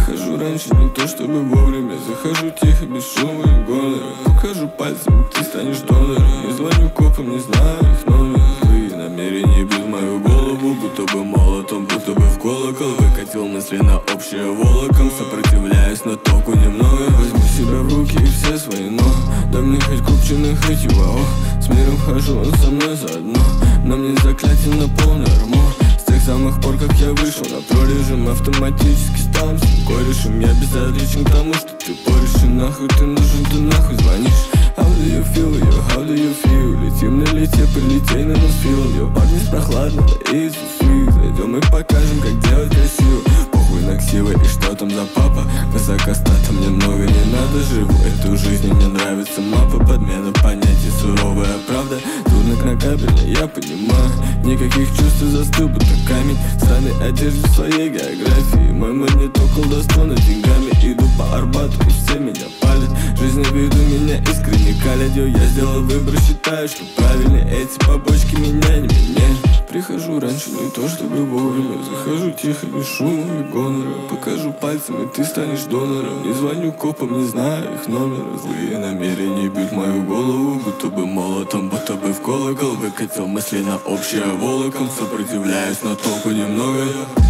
Прихожу раньше, не то чтобы вовремя. Захожу тихо, без шума и гонора. Покажу пальцем, ты станешь донором. Не звоню копам, не знаю их номер. Твои намерения бьют мою голову, будто бы молотом, будто бы в колокол. Выкатил мысли на общее волоком, сопротивляюсь, но толку немного. Возьму себя в руки и все свои, но да мне хоть купчины, хоть ЮАО. С миром хожу, он со мной заодно. На мне заклятие на полный армор. С тех самых пор, как я вышел на прорежим, автоматически стал всем корешем. Я безразличен к тому, что ты порешь. И нахуй ты нужен, ты нахуй звонишь. How do you feel, yo, how do you feel? Летим на лете, прилетей на нас филом. Yo, парни с прохладного и сусуи. Зайдем и покажем, как делать красиво. Похуй на ксивы и что там за папа. Высокостата мне много не надо. Живу эту жизнь, мне нравится мапа. Подмена понятий, суровая правда. Дурник на кабеле, я понимаю. Никаких чувств, застыл, будто камень. В странной одежде, в своей географии. Мой магниток колдовство над деньгами. Иду по Арбату и все меня палят. Жизнь в виду меня искренне калят. Я сделал выбор, считаю, что правильный. Эти побочки меня не меняют. Прихожу раньше, не то чтобы вовремя. Захожу тихо, без шума и гонора. Покажу пальцем, и ты станешь донором. Не звоню копам, не знаю их номера. Злые намерения бьют мою голову, будто бы молотом, будто бы в колокол. Выкатил мысли на общее волоком. Сопротивляюсь, но толку немного.